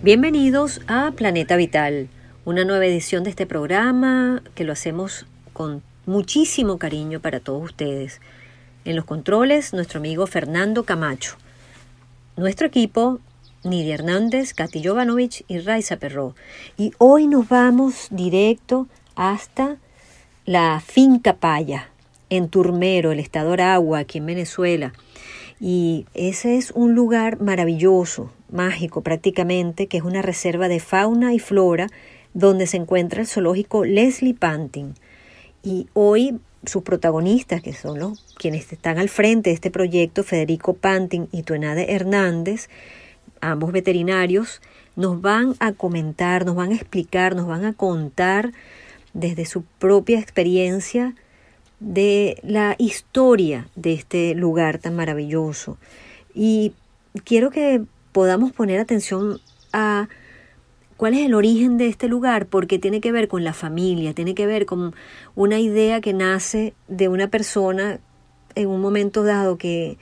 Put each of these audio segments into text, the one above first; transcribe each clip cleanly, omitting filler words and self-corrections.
Bienvenidos a Planeta Vital, una nueva edición de este programa que lo hacemos con muchísimo cariño para todos ustedes. En los controles, nuestro amigo Fernando Camacho. Nuestro equipo, Nidia Hernández, Katy Jovanovich y Raiza Perró. Y hoy nos vamos directo hasta la Finca Paya, en Turmero, el estado Aragua, aquí en Venezuela. Y ese es un lugar maravilloso, mágico prácticamente, que es una reserva de fauna y flora donde se encuentra el zoológico Leslie Pantin. Y hoy sus protagonistas, que son quienes están al frente de este proyecto, Federico Pantin y Tuenade Hernández, ambos veterinarios, nos van a comentar, nos van a explicar, nos van a contar desde su propia experiencia de la historia de este lugar tan maravilloso. Y quiero que podamos poner atención a cuál es el origen de este lugar, porque tiene que ver con la familia, tiene que ver con una idea que nace de una persona en un momento dado que,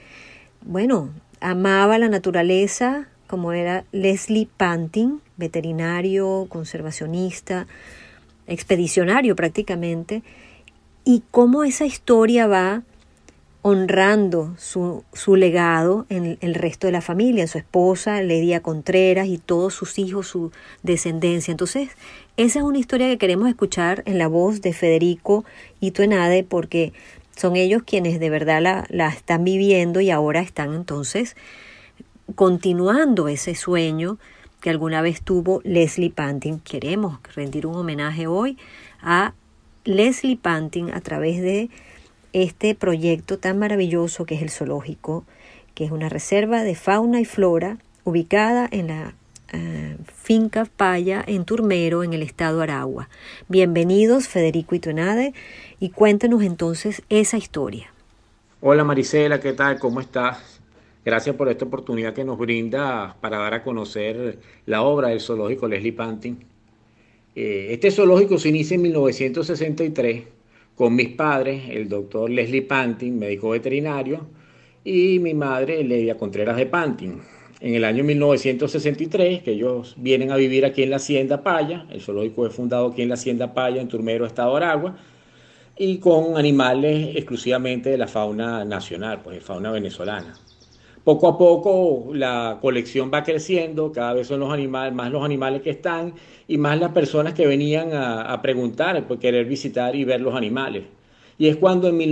amaba la naturaleza, como era Leslie Pantin, veterinario, conservacionista, expedicionario prácticamente, y cómo esa historia va honrando su legado en el resto de la familia, en su esposa, Ledia Contreras, y todos sus hijos, su descendencia. Entonces, esa es una historia que queremos escuchar en la voz de Federico y Tuenade, porque son ellos quienes de verdad la están viviendo y ahora están entonces continuando ese sueño que alguna vez tuvo Leslie Pantin. Queremos rendir un homenaje hoy a Leslie Pantin a través de este proyecto tan maravilloso que es el zoológico, que es una reserva de fauna y flora ubicada en la Finca Paya en Turmero, en el estado Aragua. Bienvenidos Federico y Tuenade, y cuéntenos entonces esa historia. Hola Marisela, ¿qué tal? ¿Cómo estás? Gracias por esta oportunidad que nos brinda para dar a conocer la obra del zoológico Leslie Pantin. Este zoológico se inicia en 1963 con mis padres, el doctor Leslie Pantin, médico veterinario, y mi madre, Ledia Contreras de Pantin. En el año 1963, que ellos vienen a vivir aquí en la Hacienda Paya, el zoológico es fundado aquí en la Hacienda Paya, en Turmero, estado Aragua, y con animales exclusivamente de la fauna nacional, pues de fauna venezolana. Poco a poco la colección va creciendo, cada vez son los animales, más los animales que están y más las personas que venían a preguntar, por querer visitar y ver los animales. Y es cuando en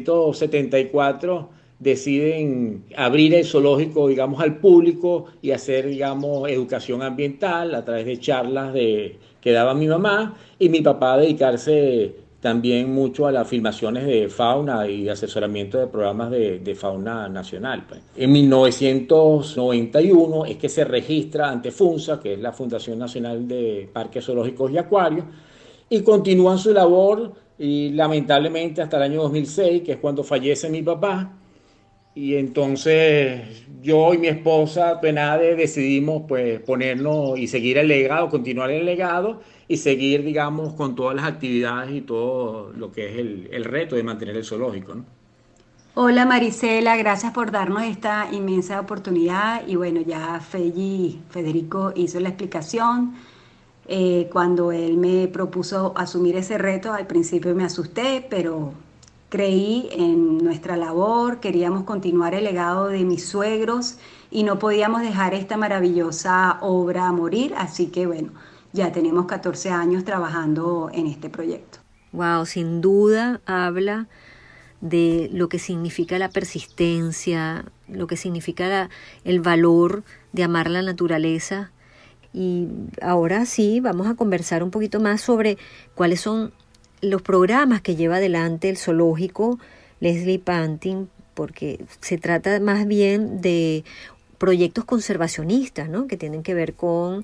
1974 deciden abrir el zoológico, digamos, al público y hacer, digamos, educación ambiental a través de charlas que daba mi mamá y mi papá dedicarse también mucho a las filmaciones de fauna y asesoramiento de programas de fauna nacional. Pues. En 1991 es que se registra ante FUNSA, que es la Fundación Nacional de Parques Zoológicos y Acuarios, y continúan su labor y lamentablemente hasta el año 2006, que es cuando fallece mi papá. Y entonces yo y mi esposa Tuenade decidimos pues ponernos y seguir el legado, continuar el legado y seguir, digamos, con todas las actividades y todo lo que es el reto de mantener el zoológico, ¿no? Hola Marisela, gracias por darnos esta inmensa oportunidad y bueno, ya Federico hizo la explicación. Cuando él me propuso asumir ese reto, al principio me asusté, pero creí en nuestra labor, queríamos continuar el legado de mis suegros y no podíamos dejar esta maravillosa obra morir, así que bueno, ya tenemos 14 años trabajando en este proyecto. Wow, sin duda habla de lo que significa la persistencia, lo que significa el valor de amar la naturaleza. Y ahora sí, vamos a conversar un poquito más sobre cuáles son los programas que lleva adelante el zoológico Leslie Pantin, porque se trata más bien de proyectos conservacionistas, ¿no? Que tienen que ver con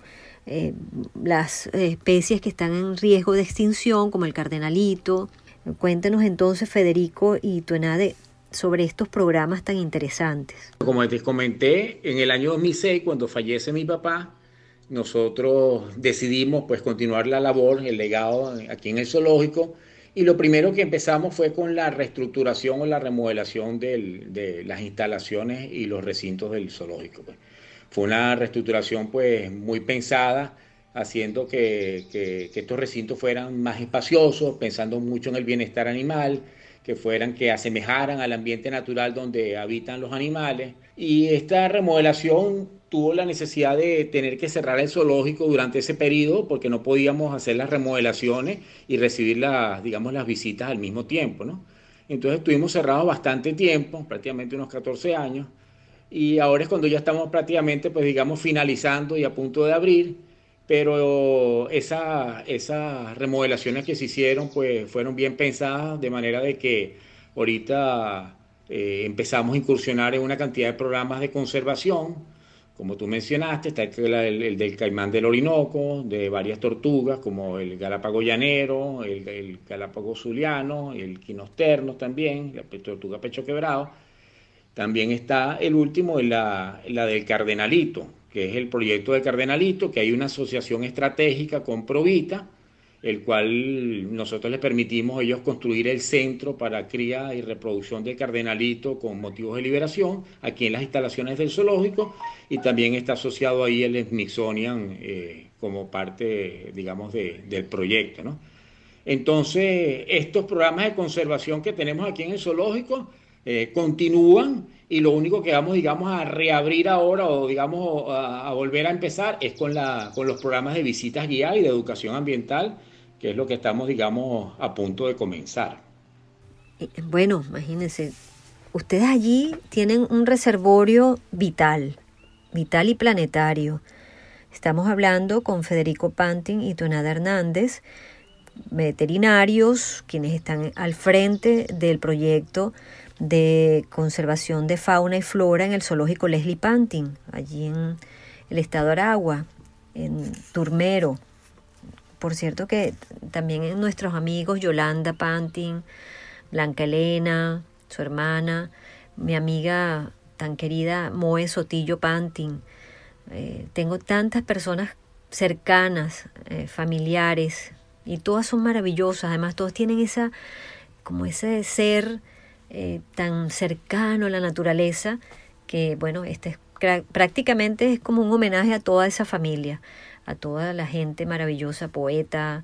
las especies que están en riesgo de extinción, como el cardenalito. Cuéntenos entonces, Federico y Tuenade, sobre estos programas tan interesantes. Como te comenté, en el año 2006, cuando fallece mi papá, nosotros decidimos pues continuar la labor, el legado aquí en el zoológico, y lo primero que empezamos fue con la reestructuración o la remodelación de las instalaciones y los recintos del zoológico. Pues. Fue una reestructuración pues muy pensada, haciendo que estos recintos fueran más espaciosos, pensando mucho en el bienestar animal, que asemejaran al ambiente natural donde habitan los animales. Y esta remodelación tuvo la necesidad de tener que cerrar el zoológico durante ese periodo porque no podíamos hacer las remodelaciones y recibir digamos, las visitas al mismo tiempo, ¿no? Entonces estuvimos cerrados bastante tiempo, prácticamente unos 14 años, y ahora es cuando ya estamos prácticamente, pues digamos, finalizando y a punto de abrir, pero esas remodelaciones que se hicieron, pues fueron bien pensadas, de manera de que ahorita empezamos a incursionar en una cantidad de programas de conservación, como tú mencionaste. Está el del caimán del Orinoco, de varias tortugas, como el galápago llanero, el galápago zuliano, el quinosterno también, la tortuga pecho quebrado. También está el último, la del Cardenalito, que es el proyecto del Cardenalito, que hay una asociación estratégica con Provita, el cual nosotros les permitimos a ellos construir el centro para cría y reproducción del cardenalito con motivos de liberación, aquí en las instalaciones del zoológico, y también está asociado ahí el Smithsonian como parte, digamos, del proyecto, ¿no? Entonces, estos programas de conservación que tenemos aquí en el zoológico continúan, y lo único que vamos, digamos, a reabrir ahora, o digamos a volver a empezar, es con los programas de visitas guiadas y de educación ambiental, que es lo que estamos, digamos, a punto de comenzar. Bueno, imagínense, ustedes allí tienen un reservorio vital y planetario. Estamos hablando con Federico Pantin y Tonada Hernández, veterinarios, quienes están al frente del proyecto de conservación de fauna y flora en el zoológico Leslie Pantin, allí en el estado de Aragua, en Turmero. Por cierto que también nuestros amigos Yolanda Pantin, Blanca Elena, su hermana, mi amiga tan querida Moe Sotillo Pantin. Tengo tantas personas cercanas, familiares, y todas son maravillosas. Además, todos tienen como ese ser tan cercano a la naturaleza, que bueno, prácticamente es como un homenaje a toda esa familia, a toda la gente maravillosa, poeta,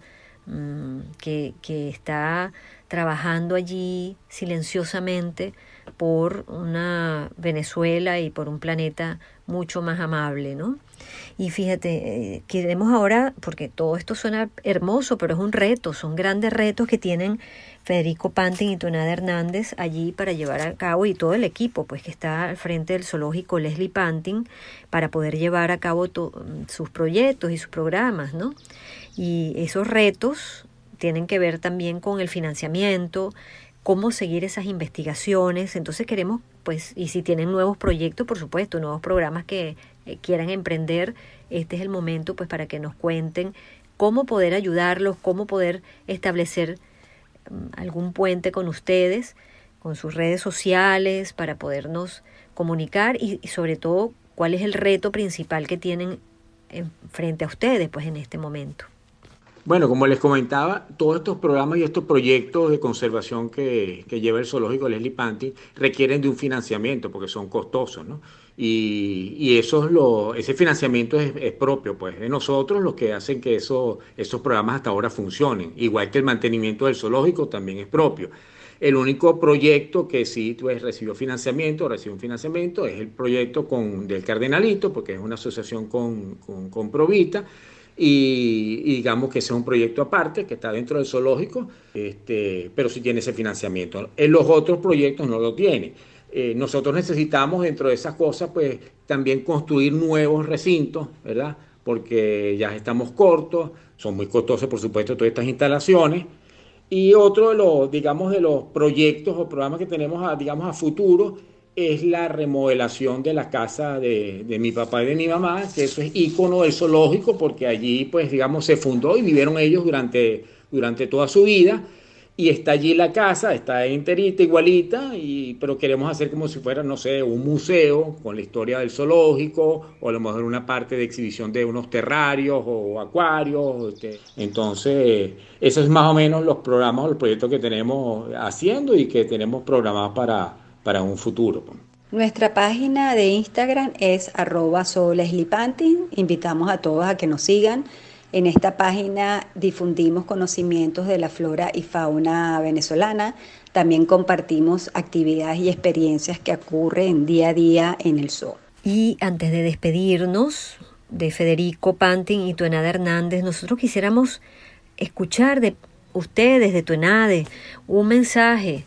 que está trabajando allí silenciosamente por una Venezuela y por un planeta mucho más amable, ¿no? Y fíjate, queremos ahora, porque todo esto suena hermoso, pero es un reto, son grandes retos que tienen Federico Pantin y Tonada Hernández allí para llevar a cabo, y todo el equipo pues que está al frente del zoológico Leslie Pantin, para poder llevar a cabo sus proyectos y sus programas, ¿no? Y esos retos tienen que ver también con el financiamiento, cómo seguir esas investigaciones. Entonces queremos, pues, y si tienen nuevos proyectos, por supuesto, nuevos programas que quieran emprender, este es el momento pues para que nos cuenten cómo poder ayudarlos, cómo poder establecer algún puente con ustedes, con sus redes sociales, para podernos comunicar, y sobre todo cuál es el reto principal que tienen frente a ustedes pues en este momento. Bueno, como les comentaba, todos estos programas y estos proyectos de conservación que lleva el zoológico Leslie Pantin requieren de un financiamiento porque son costosos, ¿no? Y ese financiamiento es propio, pues, de nosotros, los que hacen que esos programas hasta ahora funcionen. Igual que el mantenimiento del zoológico también es propio. El único proyecto que sí recibe un financiamiento es el proyecto del Cardenalito, porque es una asociación con Provita. Y digamos que ese es un proyecto aparte que está dentro del zoológico, pero sí tiene ese financiamiento. En los otros proyectos no lo tiene. Nosotros necesitamos, dentro de esas cosas, pues también construir nuevos recintos, ¿verdad? Porque ya estamos cortos, son muy costosas, por supuesto, todas estas instalaciones. Y otro de los proyectos o programas que tenemos a futuro es la remodelación de la casa de mi papá y de mi mamá, que eso es ícono del zoológico, porque allí, pues, digamos, se fundó y vivieron ellos durante toda su vida, y está allí la casa, está enterita, igualita, pero queremos hacer como si fuera, no sé, un museo con la historia del zoológico, o a lo mejor una parte de exhibición de unos terrarios o acuarios. Entonces, esos es más o menos los programas o los proyectos que tenemos haciendo y que tenemos programados para un futuro. Nuestra página de Instagram es @SoLesliePanting. Invitamos a todos a que nos sigan. En esta página difundimos conocimientos de la flora y fauna venezolana. También compartimos actividades y experiencias que ocurren día a día en el zoo. Y antes de despedirnos de Federico Pantin y Tuenade Hernández, nosotros quisiéramos escuchar de ustedes, de Tuenade, un mensaje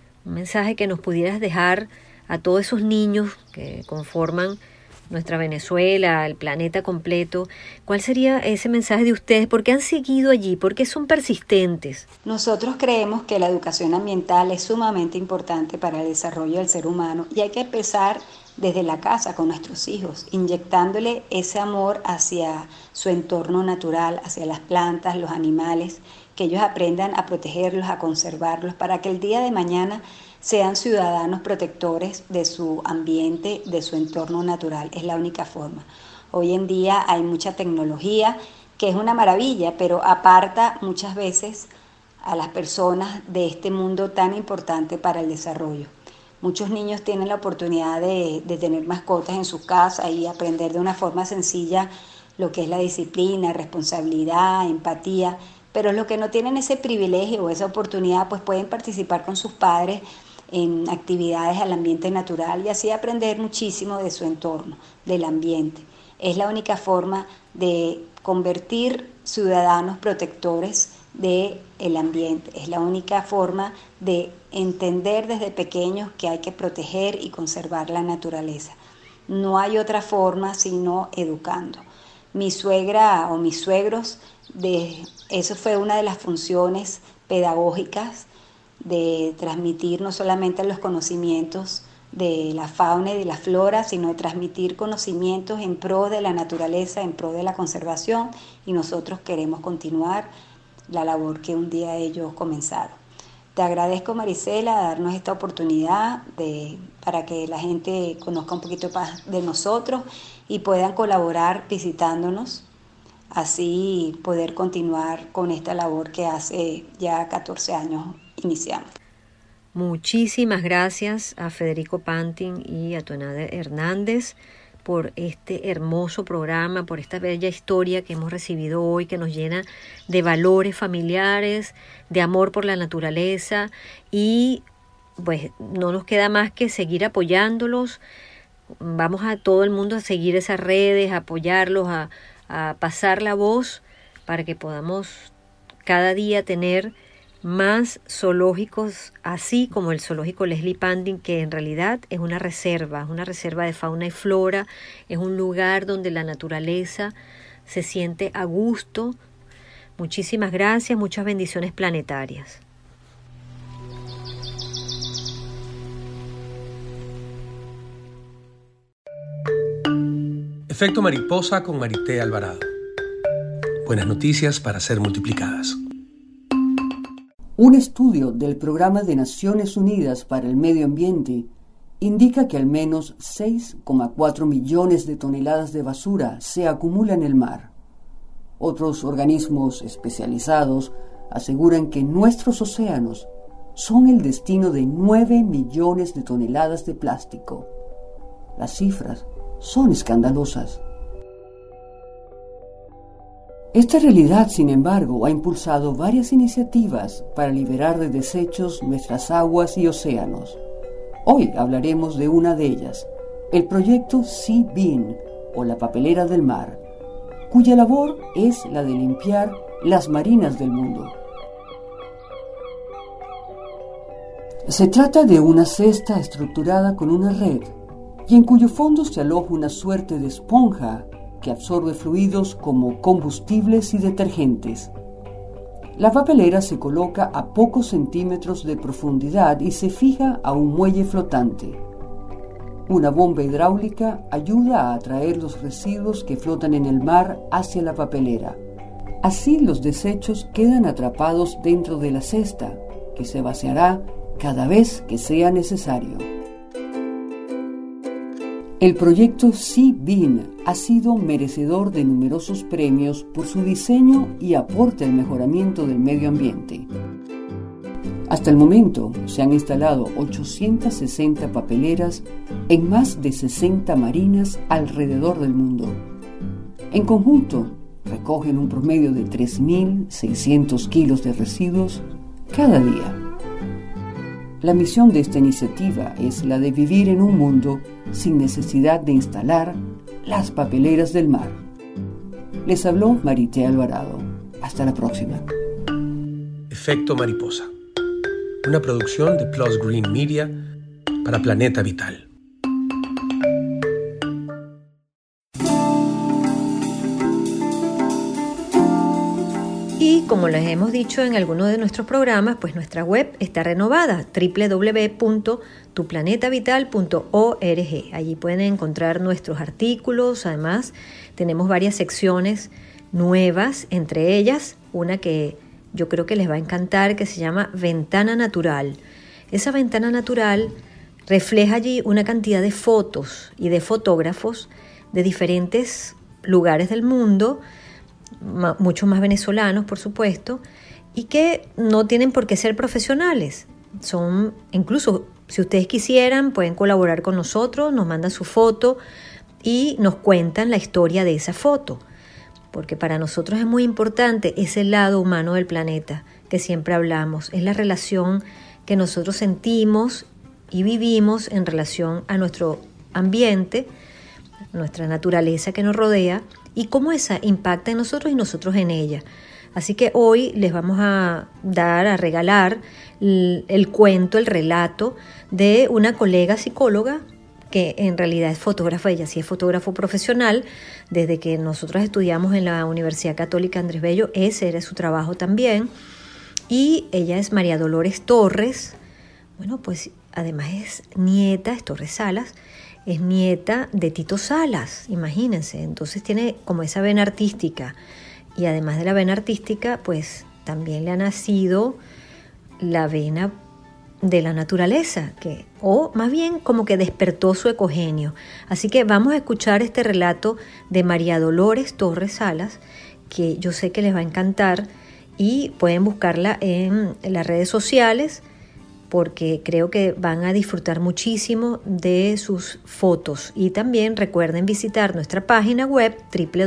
que nos pudieras dejar a todos esos niños que conforman nuestra Venezuela, el planeta completo. ¿Cuál sería ese mensaje de ustedes? ¿Por qué han seguido allí? ¿Por qué son persistentes? Nosotros creemos que la educación ambiental es sumamente importante para el desarrollo del ser humano y hay que empezar desde la casa con nuestros hijos, inyectándole ese amor hacia su entorno natural, hacia las plantas, los animales, que ellos aprendan a protegerlos, a conservarlos, para que el día de mañana sean ciudadanos protectores de su ambiente, de su entorno natural. Es la única forma. Hoy en día hay mucha tecnología, que es una maravilla, pero aparta muchas veces a las personas de este mundo tan importante para el desarrollo. Muchos niños tienen la oportunidad de tener mascotas en sus casas y aprender de una forma sencilla lo que es la disciplina, responsabilidad, empatía, pero los que no tienen ese privilegio o esa oportunidad, pues pueden participar con sus padres en actividades al ambiente natural y así aprender muchísimo de su entorno, del ambiente. Es la única forma de convertir ciudadanos protectores del ambiente. Es la única forma de entender desde pequeños que hay que proteger y conservar la naturaleza. No hay otra forma sino educando. Mi suegra o mis suegros, eso fue una de las funciones pedagógicas de transmitir no solamente los conocimientos de la fauna y de la flora, sino de transmitir conocimientos en pro de la naturaleza, en pro de la conservación, y nosotros queremos continuar la labor que un día ellos comenzaron. Te agradezco, Marisela, darnos esta oportunidad para que la gente conozca un poquito más de nosotros y puedan colaborar visitándonos, así poder continuar con esta labor que hace ya 14 años iniciamos. Muchísimas gracias a Federico Pantin y a Tuenade Hernández por este hermoso programa, por esta bella historia que hemos recibido hoy, que nos llena de valores familiares, de amor por la naturaleza, y pues no nos queda más que seguir apoyándolos. Vamos a todo el mundo a seguir esas redes, a apoyarlos, a pasar la voz para que podamos cada día tener más zoológicos, así como el zoológico Leslie Pantin, que en realidad es una reserva de fauna y flora, es un lugar donde la naturaleza se siente a gusto. Muchísimas gracias, muchas bendiciones planetarias. Efecto mariposa con Marité Alvarado. Buenas noticias para ser multiplicadas. Un estudio del Programa de Naciones Unidas para el Medio Ambiente indica que al menos 6,4 millones de toneladas de basura se acumulan en el mar. Otros organismos especializados aseguran que nuestros océanos son el destino de 9 millones de toneladas de plástico. Las cifras son escandalosas. Esta realidad, sin embargo, ha impulsado varias iniciativas para liberar de desechos nuestras aguas y océanos. Hoy hablaremos de una de ellas, el proyecto Sea Bin, o la papelera del mar, cuya labor es la de limpiar las marinas del mundo. Se trata de una cesta estructurada con una red y en cuyo fondo se aloja una suerte de esponja que absorbe fluidos como combustibles y detergentes. La papelera se coloca a pocos centímetros de profundidad y se fija a un muelle flotante. Una bomba hidráulica ayuda a atraer los residuos que flotan en el mar hacia la papelera. Así los desechos quedan atrapados dentro de la cesta, que se vaciará cada vez que sea necesario. El proyecto Sea Bin ha sido merecedor de numerosos premios por su diseño y aporte al mejoramiento del medio ambiente. Hasta el momento se han instalado 860 papeleras en más de 60 marinas alrededor del mundo. En conjunto, recogen un promedio de 3.600 kilos de residuos cada día. La misión de esta iniciativa es la de vivir en un mundo sin necesidad de instalar las papeleras del mar. Les habló Marité Alvarado. Hasta la próxima. Efecto Mariposa. Una producción de Plus Green Media para Planeta Vital. Y como les hemos dicho en alguno de nuestros programas, pues nuestra web está renovada, www.tuplanetavital.org. Allí pueden encontrar nuestros artículos. Además, tenemos varias secciones nuevas, entre ellas una que yo creo que les va a encantar, que se llama Ventana Natural. Esa ventana natural refleja allí una cantidad de fotos y de fotógrafos de diferentes lugares del mundo, muchos más venezolanos, por supuesto, y que no tienen por qué ser profesionales. Son, incluso, si ustedes quisieran, pueden colaborar con nosotros, nos mandan su foto y nos cuentan la historia de esa foto. Porque para nosotros es muy importante ese lado humano del planeta que siempre hablamos. Es la relación que nosotros sentimos y vivimos en relación a nuestro ambiente, nuestra naturaleza que nos rodea, y cómo esa impacta en nosotros y nosotros en ella. Así que hoy les vamos a regalar el cuento, el relato de una colega psicóloga que en realidad es fotógrafa. Ella sí es fotógrafo profesional. Desde que nosotros estudiamos en la Universidad Católica Andrés Bello, ese era su trabajo también. Y ella es María Dolores Torres. Bueno, pues además es Torres Salas, es nieta de Tito Salas, imagínense. Entonces tiene como esa vena artística. Y además de la vena artística, pues también le ha nacido la vena de la naturaleza, o más bien como que despertó su ecogenio. Así que vamos a escuchar este relato de María Dolores Torres Salas, que yo sé que les va a encantar, y pueden buscarla en las redes sociales porque creo que van a disfrutar muchísimo de sus fotos. Y también recuerden visitar nuestra página web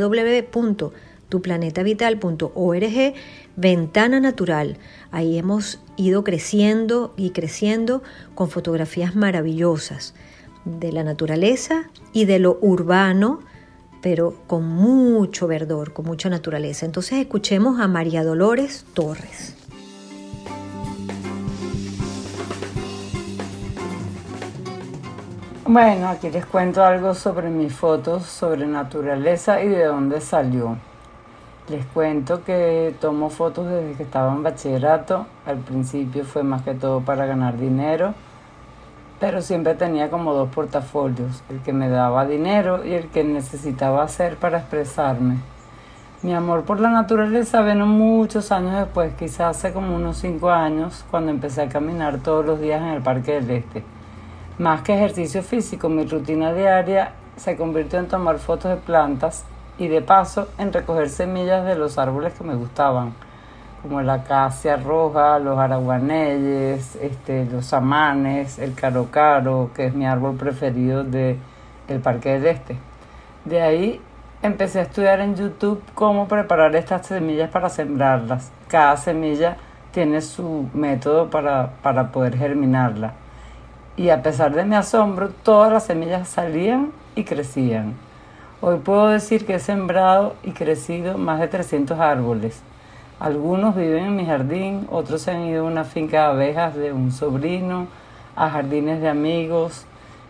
www.tuplanetavital.org, Ventana Natural. Ahí hemos ido creciendo y creciendo con fotografías maravillosas de la naturaleza y de lo urbano, pero con mucho verdor, con mucha naturaleza. Entonces escuchemos a María Dolores Torres. Bueno, aquí les cuento algo sobre mis fotos, sobre naturaleza y de dónde salió. Les cuento que tomo fotos desde que estaba en bachillerato. Al principio fue más que todo para ganar dinero, pero siempre tenía como dos portafolios, el que me daba dinero y el que necesitaba hacer para expresarme. Mi amor por la naturaleza vino muchos años después, quizás hace como unos 5 años, cuando empecé a caminar todos los días en el Parque del Este. Más que ejercicio físico, mi rutina diaria se convirtió en tomar fotos de plantas y de paso en recoger semillas de los árboles que me gustaban, como la acacia roja, los araguaneyes, los amanes, el caro, que es mi árbol preferido del Parque del Este. De ahí empecé a estudiar en YouTube cómo preparar estas semillas para sembrarlas. Cada semilla tiene su método para poder germinarla. Y a pesar de mi asombro, todas las semillas salían y crecían. Hoy puedo decir que he sembrado y crecido más de 300 árboles. Algunos viven en mi jardín, otros se han ido a una finca de abejas de un sobrino, a jardines de amigos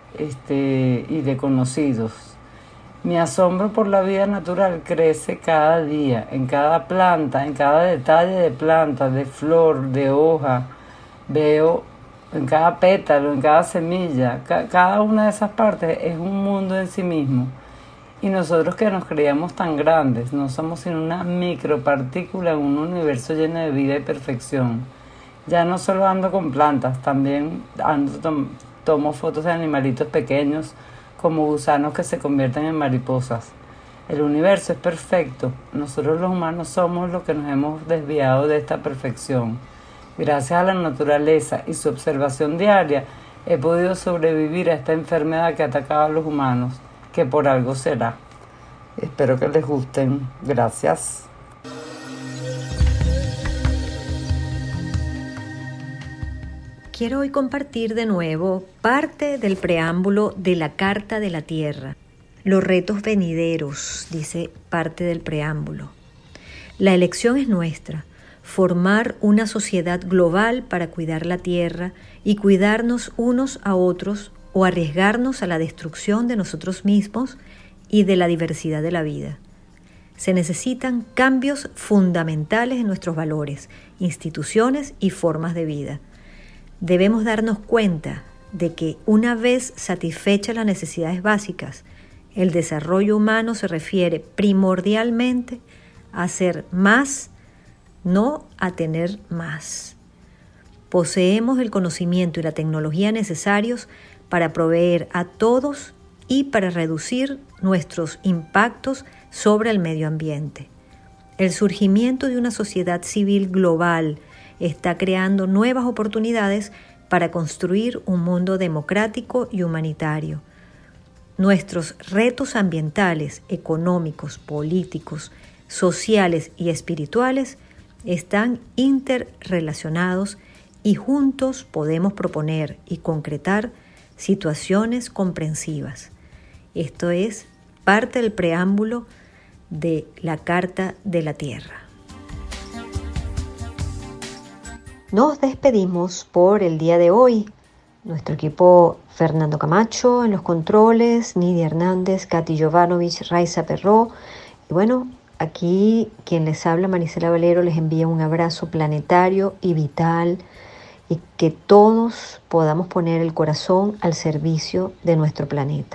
y de conocidos. Mi asombro por la vida natural crece cada día, en cada planta, en cada detalle de planta, de flor, de hoja. Veo en cada pétalo, en cada semilla, cada una de esas partes es un mundo en sí mismo. Y nosotros que nos creíamos tan grandes, no somos sino una micropartícula en un universo lleno de vida y perfección. Ya no solo ando con plantas, también tomo fotos de animalitos pequeños, como gusanos que se convierten en mariposas. El universo es perfecto, nosotros los humanos somos los que nos hemos desviado de esta perfección. Gracias a la naturaleza y su observación diaria, he podido sobrevivir a esta enfermedad que atacaba a los humanos, que por algo será. Espero que les gusten. Gracias. Quiero hoy compartir de nuevo parte del preámbulo de la Carta de la Tierra. Los retos venideros, dice parte del preámbulo. La elección es nuestra, formar una sociedad global para cuidar la Tierra y cuidarnos unos a otros o arriesgarnos a la destrucción de nosotros mismos y de la diversidad de la vida. Se necesitan cambios fundamentales en nuestros valores, instituciones y formas de vida. Debemos darnos cuenta de que una vez satisfechas las necesidades básicas, el desarrollo humano se refiere primordialmente a hacer más, no a tener más. Poseemos el conocimiento y la tecnología necesarios para proveer a todos y para reducir nuestros impactos sobre el medio ambiente. El surgimiento de una sociedad civil global está creando nuevas oportunidades para construir un mundo democrático y humanitario. Nuestros retos ambientales, económicos, políticos, sociales y espirituales están interrelacionados y juntos podemos proponer y concretar situaciones comprensivas. Esto es parte del preámbulo de la Carta de la Tierra. Nos despedimos por el día de hoy. Nuestro equipo: Fernando Camacho en los controles, Nidia Hernández, Katy Jovanovic, Raiza Perró. Y bueno, aquí quien les habla, Marisela Valero, les envía un abrazo planetario y vital, y que todos podamos poner el corazón al servicio de nuestro planeta.